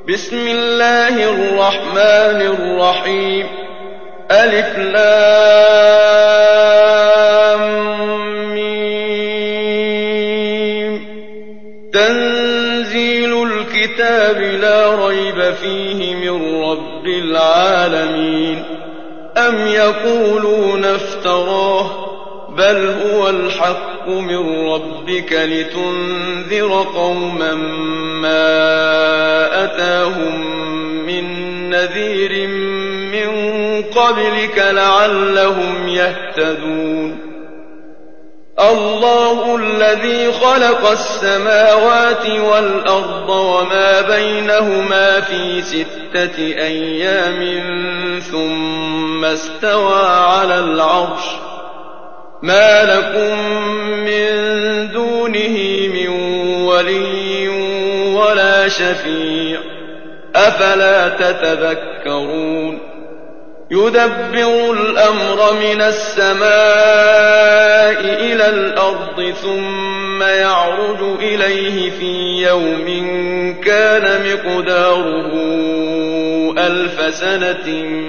بسم الله الرحمن الرحيم ألف لام ميم تنزيل الكتاب لا ريب فيه من رب العالمين أم يقولون افتراه بل هو الحق من ربك لتنذر قوما ما أتاهم من نذير من قبلك لعلهم يهتدون الله الذي خلق السماوات والأرض وما بينهما في 6 أيام ثم استوى على العرش ما لكم من دونه من ولي ولا شفيع أفلا تتذكرون يدبر الأمر من السماء إلى الأرض ثم يعرج إليه في يوم كان مقداره 1000 سنة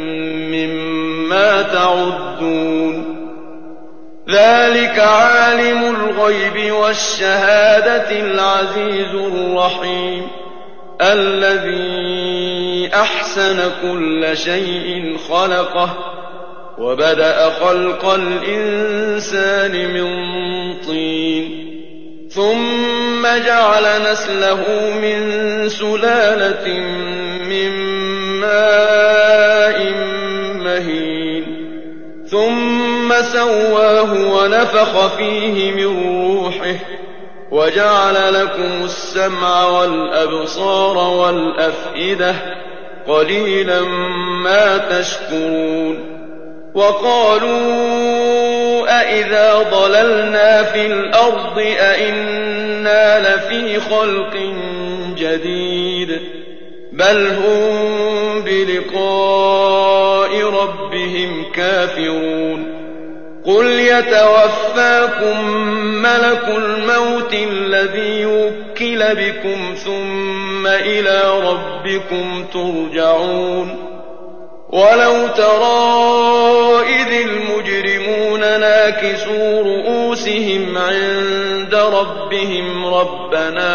مما تعدون ذلك عالم الغيب والشهادة العزيز الرحيم الذي أحسن كل شيء خلقه وبدأ خلق الإنسان من طين ثم جعل نسله من سلالة من ماء مهين ثم سواه ونفخ فيه من روحه وجعل لكم السمع والأبصار والأفئدة قليلا ما تشكرون وقالوا أإذا ضللنا في الأرض أإنا لفي خلق جديد بل هم بلقاء ربهم كافرون قل يتوفاكم ملك الموت الذي وكل بكم ثم إلى ربكم ترجعون ولو ترى إذ المجرمون ناكسوا رؤوسهم عند ربهم ربنا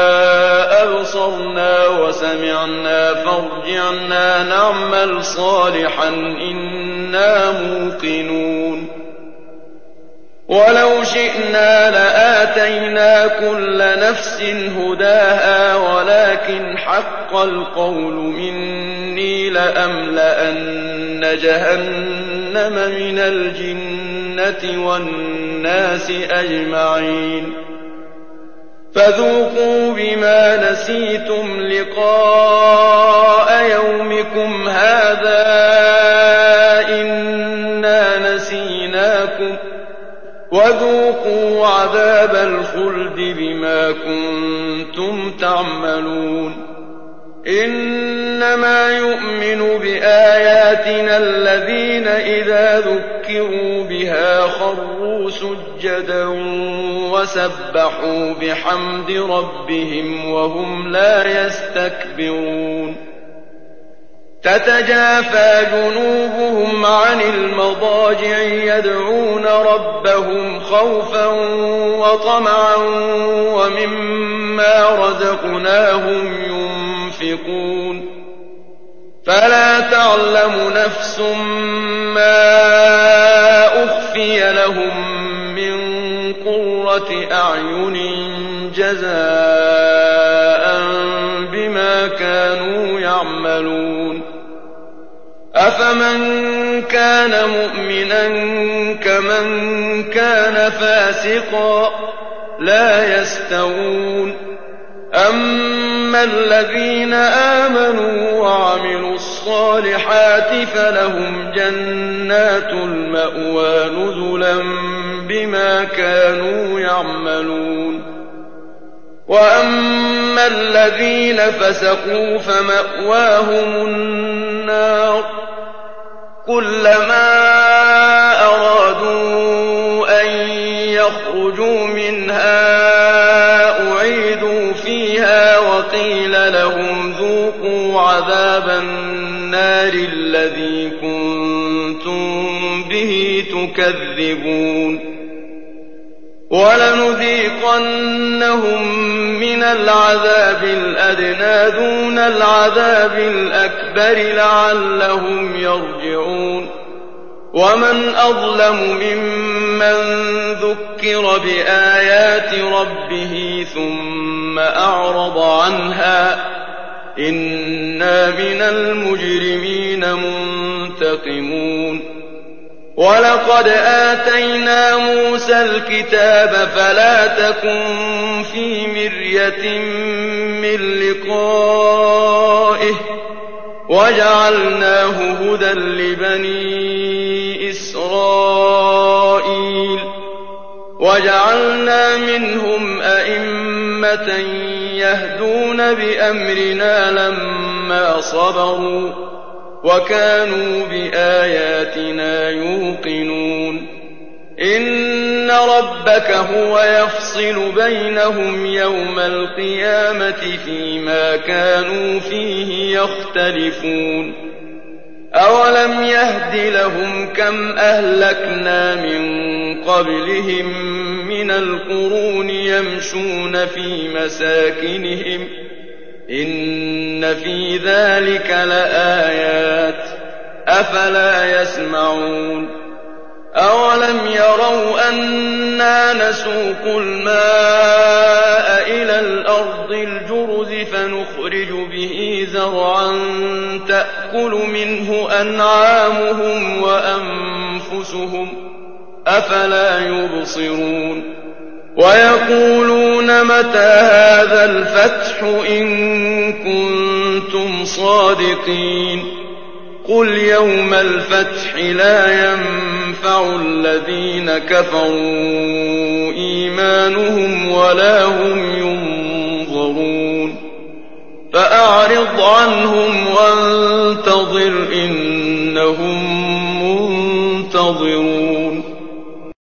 أبصرنا وسمعنا فارجعنا نعمل صالحا إنا موقنون ولو شئنا لآتينا كل نفس هداها ولكن حق القول مني لأملأن جهنم من الجنة والناس أجمعين فذوقوا بما نسيتم لقاء يومكم هذا إنا نسيناكم وذوقوا عذاب الخلد بما كنتم تعملون إنما يؤمن بآياتنا الذين إذا ذكروا بها خروا سجدا وسبحوا بحمد ربهم وهم لا يستكبرون تتجافى جنوبهم عن المضاجع يدعون ربهم خوفا وطمعا ومما رزقناهم ينفقون فلا تعلم نفس ما أخفي لهم من قرة أعين جزاء بما كانوا يعملون أفمن كان مؤمنا كمن كان فاسقا لا يستوون أما الذين آمنوا وعملوا الصالحات فلهم جنات المأوى نزلا بما كانوا يعملون وأما الذين فسقوا فمأواهم النار كلما أرادوا أن يخرجوا منها أعيدوا فيها وقيل لهم ذوقوا فذوقوا عذاب النار الذي كنتم به تكذبون ولنذيقنهم من العذاب الأدنى دون العذاب الأكبر لعلهم يرجعون ومن أظلم ممن ذكر بآيات ربه ثم أعرض عنها إنا من المجرمين منتقمون ولقد آتينا موسى الكتاب فلا تكن في مرية من لقائه وجعلناه هدى لبني إسرائيل وجعلنا منهم أئمة يهدون بأمرنا لما صبروا وكانوا بآياتنا يوقنون إن ربك هو يفصل بينهم يوم القيامة فيما كانوا فيه يختلفون أولم يهد لهم كم أهلكنا من قبلهم من القرون يمشون في مساكنهم إن في ذلك لآيات أفلا يسمعون أولم يروا أنا نسوق الماء إلى الأرض الجرز فنخرج به زرعا تأكل منه أنعامهم وأنفسهم أفلا يبصرون ويقولون متى هذا الفتح إن كنتم صادقين قل يوم الفتح لا ينفع الذين كفروا إيمانهم ولا هم ينظرون فأعرض عنهم وانتظر إنهم منتظرون